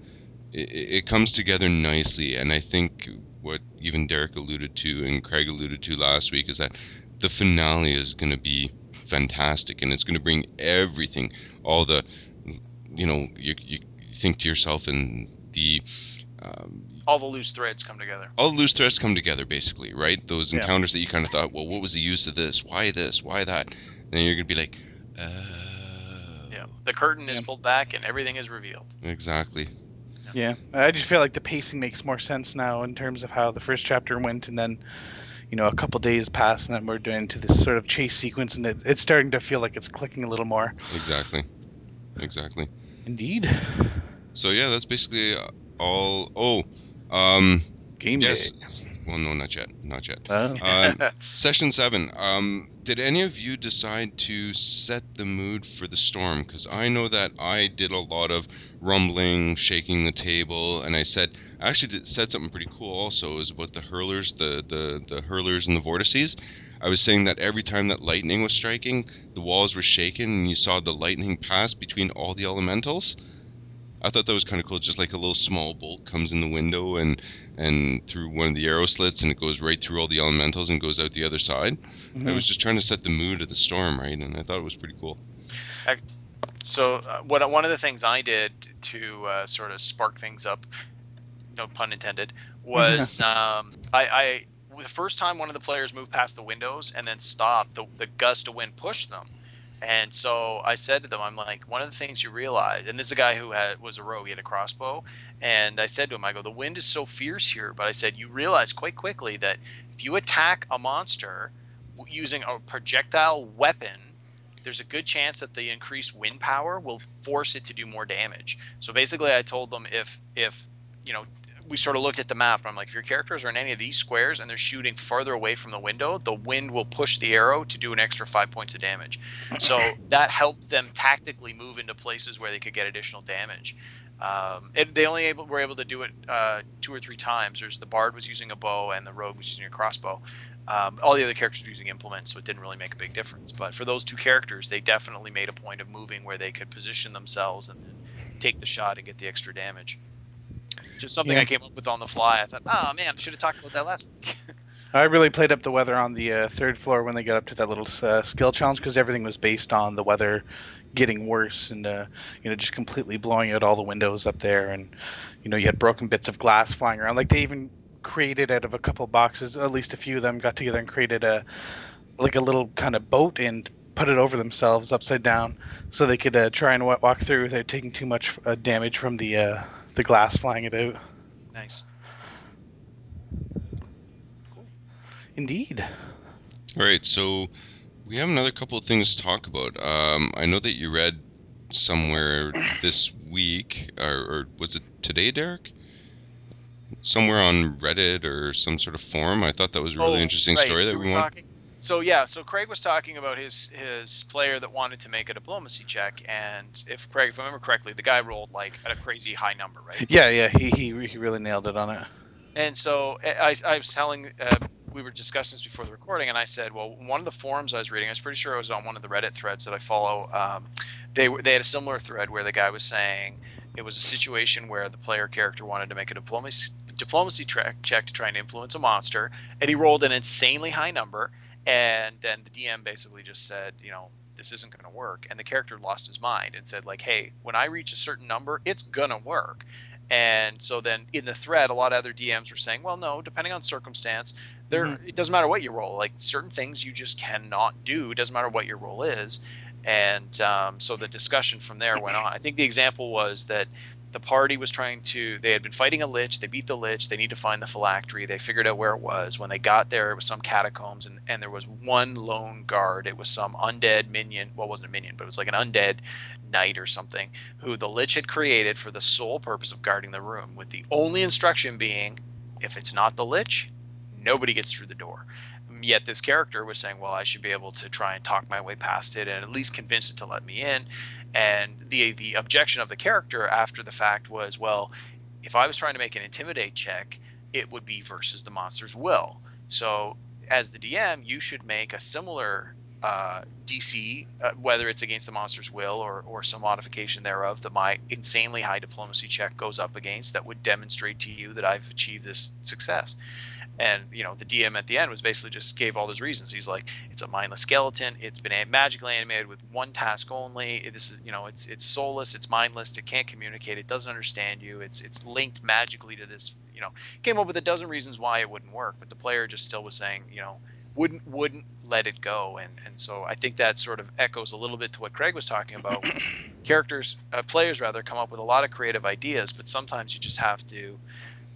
it comes together nicely, and I think what even Derek alluded to and Craig alluded to last week is that the finale is going to be fantastic, and it's going to bring everything, all the, you know, you think to yourself, and the all the loose threads come together. All the loose threads come together, basically, right? Those encounters that you kind of thought, well, what was the use of this? Why this? Why that? Then you're going to be like, yeah, the curtain is pulled back and everything is revealed. Exactly. Yeah, I just feel like the pacing makes more sense now in terms of how the first chapter went, and then, you know, a couple days pass, and then we're doing to this sort of chase sequence, and it's starting to feel like it's clicking a little more. Exactly. Indeed. So yeah, that's basically all. Game Yes. day. Well, no, not yet. Oh. Session 7. Did any of you decide to set the mood for the storm? Because I know that I did a lot of rumbling, shaking the table, and I actually said something pretty cool also. It was about the hurlers, the hurlers and the vortices. I was saying that every time that lightning was striking, the walls were shaking, and you saw the lightning pass between all the elementals. I thought that was kind of cool. Just like a little small bolt comes in the window and through one of the arrow slits, and it goes right through all the elementals and goes out the other side. Mm-hmm. I was just trying to set the mood of the storm, right? And I thought it was pretty cool. So one of the things I did to sort of spark things up, no pun intended, was I the first time one of the players moved past the windows and then stopped, the gust of wind pushed them. And so I said to them, I'm like, one of the things you realize, and this is a guy who was a rogue, he had a crossbow, and I said to him, I go, the wind is so fierce here, but I said, you realize quite quickly that if you attack a monster using a projectile weapon, there's a good chance that the increased wind power will force it to do more damage. So basically I told them if we sort of looked at the map, and I'm like, if your characters are in any of these squares and they're shooting farther away from the window, the wind will push the arrow to do an extra 5 points of damage. So that helped them tactically move into places where they could get additional damage. They only were able to do it 2 or 3 times. There's the bard was using a bow and the rogue was using a crossbow. All the other characters were using implements, so it didn't really make a big difference. But for those 2 characters, they definitely made a point of moving where they could position themselves and then take the shot and get the extra damage. Just something I came up with on the fly. I thought, oh man, I should have talked about that last week. I really played up the weather on the 3rd floor when they got up to that little skill challenge, because everything was based on the weather getting worse and just completely blowing out all the windows up there, and you had broken bits of glass flying around. Like they even created out of a couple boxes, at least a few of them got together and created a little kind of boat and put it over themselves upside down so they could try and walk through without taking too much damage from the glass flying about. Nice. Cool. Indeed. All right, so we have another couple of things to talk about. I know that you read somewhere this week, or was it today, Derek? Somewhere on Reddit or some sort of forum. I thought that was a really interesting story that we want. So Craig was talking about his player that wanted to make a diplomacy check, and if I remember correctly, the guy rolled like at a crazy high number, right? Yeah, he really nailed it on it. And so I was telling, we were discussing this before the recording, and I said, well, one of the forums I was reading, I was pretty sure it was on one of the Reddit threads that I follow. They had a similar thread where the guy was saying it was a situation where the player character wanted to make a diplomacy check to try and influence a monster, and he rolled an insanely high number. And then the DM basically just said, this isn't going to work. And the character lost his mind and said, like, hey, when I reach a certain number, it's going to work. And so then in the thread, a lot of other DMs were saying, well, no, depending on circumstance, it doesn't matter what you roll. Like certain things you just cannot do. It doesn't matter what your roll is. And so the discussion from there went on. I think the example was that the party was they had been fighting a lich, they beat the lich, they need to find the phylactery, they figured out where it was. When they got there, it was some catacombs, and there was one lone guard. It was some undead minion, well, it wasn't a minion, but it was like an undead knight or something, who the lich had created for the sole purpose of guarding the room, with the only instruction being, if it's not the lich, nobody gets through the door. Yet this character was saying, well, I should be able to try and talk my way past it and at least convince it to let me in. And the objection of the character after the fact was, well, if I was trying to make an intimidate check, it would be versus the monster's will. So as the DM, you should make a similar DC, whether it's against the monster's will or some modification thereof that my insanely high diplomacy check goes up against, that would demonstrate to you that I've achieved this success. And the DM at the end was basically just gave all those reasons. He's like, it's a mindless skeleton. It's been magically animated with one task only. This is, it's soulless. It's mindless. It can't communicate. It doesn't understand you. It's linked magically to this. Came up with a dozen reasons why it wouldn't work, but the player just still was saying, wouldn't let it go. And so I think that sort of echoes a little bit to what Craig was talking about. Players come up with a lot of creative ideas, but sometimes you just have to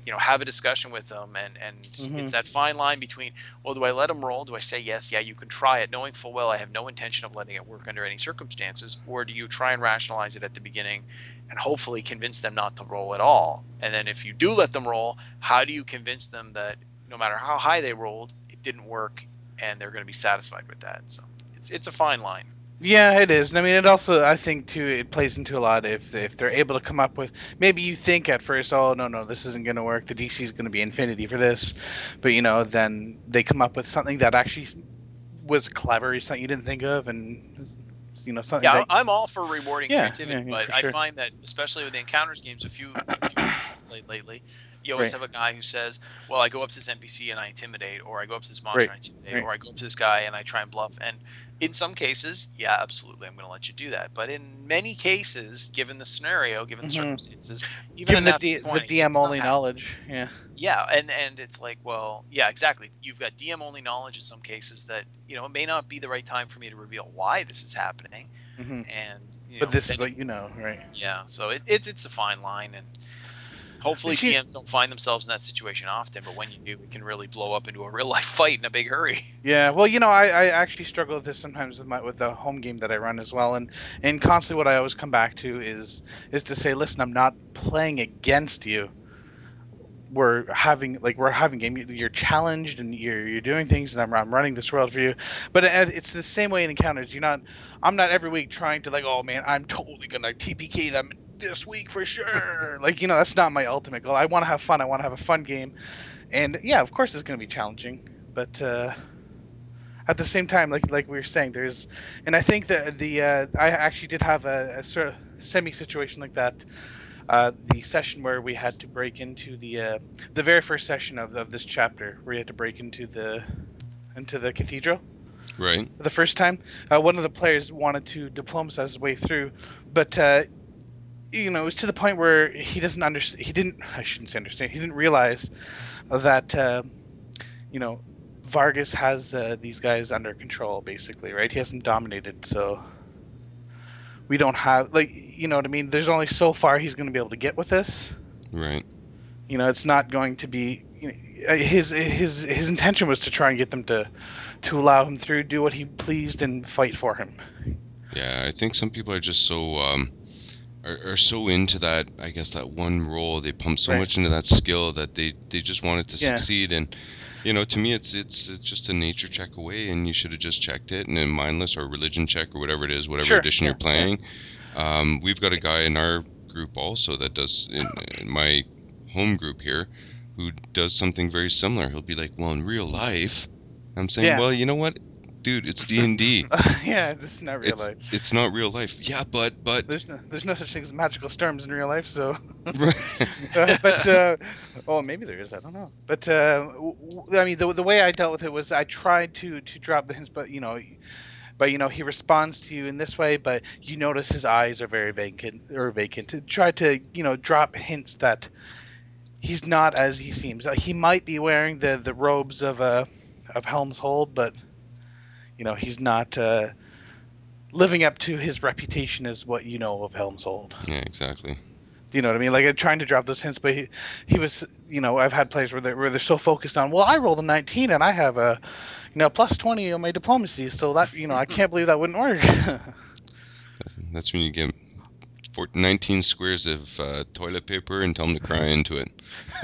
have a discussion with them, and it's that fine line between, well, do I let them roll? Do I say, yes, yeah, you can try it, knowing full well I have no intention of letting it work under any circumstances? Or do you try and rationalize it at the beginning and hopefully convince them not to roll at all? And then if you do let them roll, how do you convince them that no matter how high they rolled, it didn't work, and they're going to be satisfied with that? So it's a fine line. Yeah, it is. And I mean, it also, I think, too, it plays into a lot if they're able to come up with, maybe you think at first, oh, no, this isn't going to work. The DC is going to be infinity for this. But, then they come up with something that actually was clever, something you didn't think of, and, something Yeah, that... I'm all for rewarding creativity, but for sure. I find that, especially with the Encounters games, if you played lately, you always have a guy who says, well, I go up to this NPC and I intimidate, or I go up to this monster and I intimidate, or I go up to this guy and I try and bluff. And in some cases, yeah, absolutely, I'm going to let you do that. But in many cases, given the scenario, given the circumstances, even the DM only knowledge, yeah, and it's like, well, yeah, exactly. You've got DM only knowledge in some cases that it may not be the right time for me to reveal why this is happening, and but this is what right? Yeah, so it's a fine line, and hopefully DMs don't find themselves in that situation often, but when you do, it can really blow up into a real life fight in a big hurry. Yeah, well, I actually struggle with this sometimes with the home game that I run as well, and constantly what I always come back to is to say, listen, I'm not playing against you. We're having game. You're challenged and you're doing things, and I'm running this world for you. But it's the same way in Encounters. I'm not every week trying to oh man, I'm totally gonna TPK them this week for sure. That's not my ultimate goal. I want to have fun. I want to have a fun game, and yeah, of course it's gonna be challenging, but at the same time, like we were saying, and I think that I actually did have a sort of semi situation like that. The session where we had to break into the very first session of this chapter, where you had to break into the cathedral. Right. The first time, one of the players wanted to diplomatize his way through, but it was to the point where he doesn't understand. He didn't. I shouldn't say understand. He didn't realize that Vargas has these guys under control, basically, right? He has them dominated, so we don't have you know what I mean? There's only so far he's going to be able to get with this. Right. It's not going to be his intention was to try and get them to allow him through, do what he pleased, and fight for him. Yeah, I think some people are just so are so into that. I guess that one role, they pump so much into that skill that they just want it to succeed. And to me, it's just a nature check away, and you should have just checked it, and then mindless or religion check or whatever it is, whatever edition you're playing. We've got a guy in our group also that does in my home group here, who does something very similar. He'll be like, well, in real life, I'm saying, well, you know what, dude, it's D&D. Yeah, this is not real life. It's not real life. Yeah, but there's no such thing as magical storms in real life, so. But maybe there is. I don't know. But I mean, the way I dealt with it was I tried to drop the hints, but he responds to you in this way, but you notice his eyes are very vacant. To try to drop hints that he's not as he seems. He might be wearing the robes of Helm's Hold, but he's not living up to his reputation as what you know of Helm's Hold. Yeah, exactly. You know what I mean? Like trying to drop those hints, but he was, I've had players where they're so focused on, well, I rolled a 19 and I have a, plus 20 on my diplomacy, so that I can't believe that wouldn't work. That's when you get 19 squares of toilet paper and tell them to cry into it.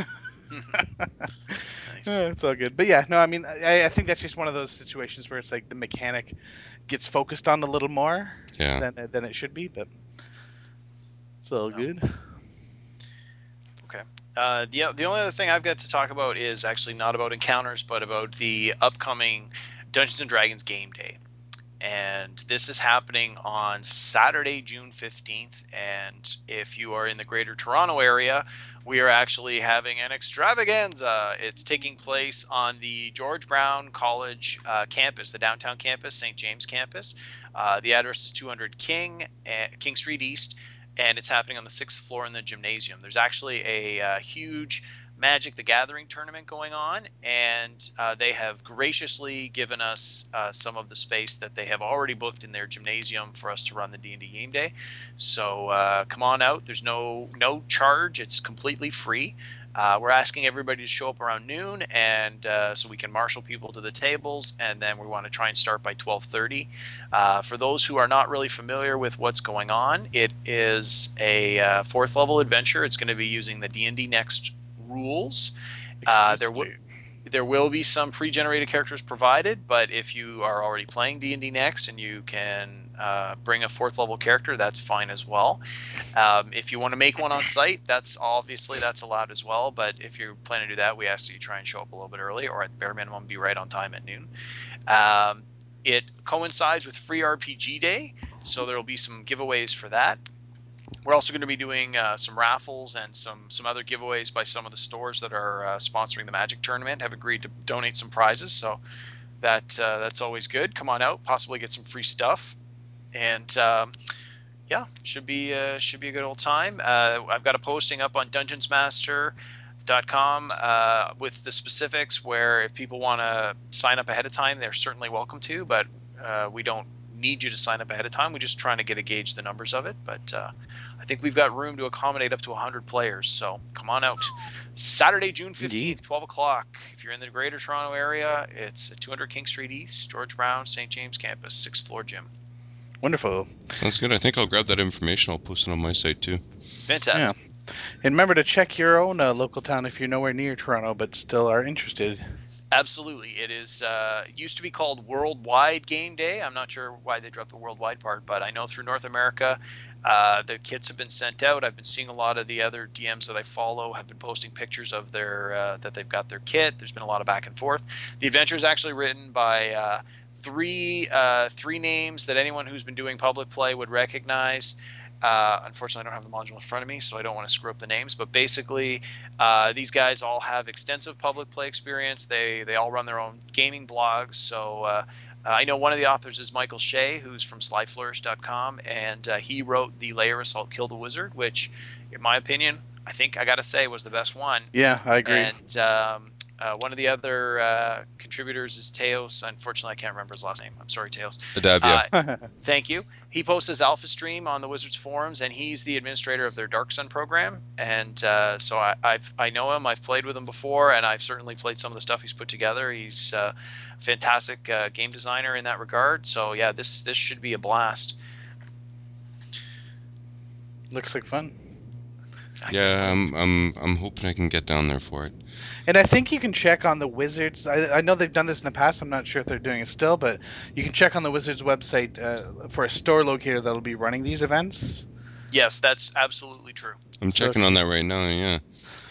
Nice. It's all good, but yeah, no, I mean, I think that's just one of those situations where it's like the mechanic gets focused on a little more than it should be, but it's all good. Okay. The only other thing I've got to talk about is actually not about Encounters, but about the upcoming Dungeons & Dragons Game Day. And this is happening on Saturday, June 15th. And if you are in the Greater Toronto area, we are actually having an extravaganza. It's taking place on the George Brown College campus, the downtown campus, St. James campus. The address is 200 King Street East, and it's happening on the 6th floor in the gymnasium. There's actually a huge Magic the Gathering tournament going on, and they have graciously given us some of the space that they have already booked in their gymnasium for us to run the D&D Game Day. So come on out. There's no charge. It's completely free. We're asking everybody to show up around noon, and so we can marshal people to the tables, and then we want to try and start by 12:30. For those who are not really familiar with what's going on, it is a fourth level adventure. It's going to be using the D&D Next rules. There will be some pre-generated characters provided, but if you are already playing D&D Next and you can bring a fourth level character, that's fine as well. If you want to make one on site, that's allowed as well. But if you plan to do that, we ask that you try and show up a little bit early, or at bare minimum, be right on time at noon. It coincides with Free RPG Day, so there will be some giveaways for that. We're also going to be doing some raffles and some other giveaways by some of the stores that are sponsoring the Magic tournament. Have agreed to donate some prizes, so that's always good. Come on out, possibly get some free stuff, and yeah, should be a good old time. I've got a posting up on DungeonsMaster.com with the specifics, where if people want to sign up ahead of time, they're certainly welcome to, but we don't need you to sign up ahead of time. We're just trying to gauge the numbers of it, but I think we've got room to accommodate up to 100 players, so come on out. Saturday, June 15th, Indeed. 12 o'clock. If you're in the Greater Toronto area, it's at 200 King Street East, George Brown, St. James campus, 6th floor gym. Wonderful. Sounds good. I think I'll grab that information. I'll post it on my site too. Fantastic. Yeah. And remember to check your own local town if you're nowhere near Toronto but still are interested. Absolutely. It is used to be called Worldwide Game Day. I'm not sure why they dropped the worldwide part, but I know through North America, the kits have been sent out. I've been seeing a lot of the other DMs that I follow have been posting pictures of their that they've got their kit. There's been a lot of back and forth. The adventure is actually written by three names that anyone who's been doing public play would recognize. Unfortunately, I don't have the module in front of me, so I don't want to screw up the names. But basically, these guys all have extensive public play experience. They all run their own gaming blogs. So I know one of the authors is Michael Shea, who's from SlyFlourish.com, and he wrote the Layer Assault Kill the Wizard, which, in my opinion, I think I got to say was the best one. Yeah, I agree. And one of the other contributors is Teos. Unfortunately, I can't remember his last name. I'm sorry, Teos. Adab, thank you. He posts his alpha stream on the Wizards forums, and he's the administrator of their Dark Sun program. And so I know him. I've played with him before, and I've certainly played some of the stuff he's put together. He's a fantastic game designer in that regard. So yeah, this should be a blast. Looks like fun. Yeah, I'm hoping I can get down there for it. And I think you can check on the Wizards. I know they've done this in the past. I'm not sure if they're doing it still, but you can check on the Wizards website for a store locator that'll be running these events. Yes, that's absolutely true. I'm checking on that right now. Yeah,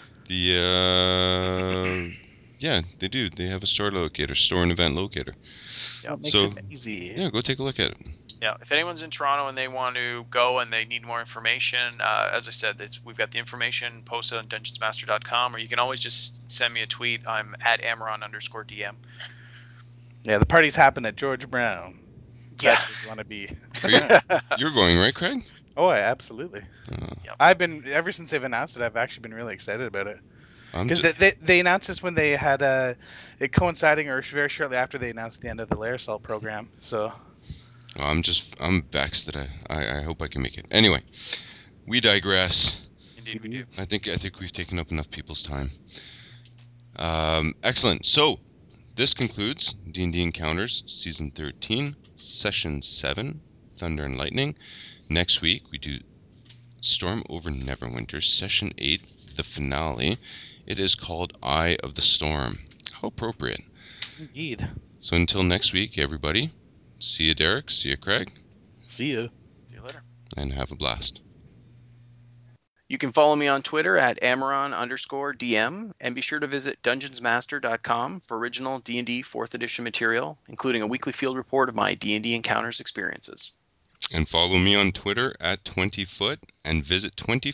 yeah, they do. They have a store locator, store and event locator. Yeah, it makes so it easy. Yeah, go take a look at it. Yeah, if anyone's in Toronto and they want to go and they need more information, as I said, we've got the information posted on DungeonsMaster.com, or you can always just send me a tweet. I'm at Amaron_DM. Yeah, the parties happen at George Brown. Yeah. That's where you want to be. You're going, right, Craig? Oh, absolutely. Yep. I've been, ever since they've announced it, I've actually been really excited about it. Because they announced this when they had it coinciding or very shortly after they announced the end of the Layer Assault program. So... Well, I'm vexed that I hope I can make it. Anyway, we digress. Indeed we do. I think we've taken up enough people's time. Excellent. So, this concludes D&D Encounters Season 13, Session 7, Thunder and Lightning. Next week, we do Storm over Neverwinter, Session 8, the finale. It is called Eye of the Storm. How appropriate. Indeed. So until next week, everybody, see you, Derek. See you, Craig. See you. See you later. And have a blast. You can follow me on Twitter at Amaron_DM, and be sure to visit DungeonsMaster.com for original D&D 4th edition material, including a weekly field report of my D&D Encounters experiences. And follow me on Twitter at 20foot, and visit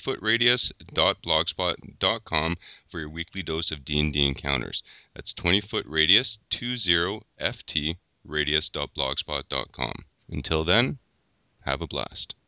20footradius.blogspot.com for your weekly dose of D&D Encounters. That's 20footradius, 20ft, radius.blogspot.com. Until then, have a blast.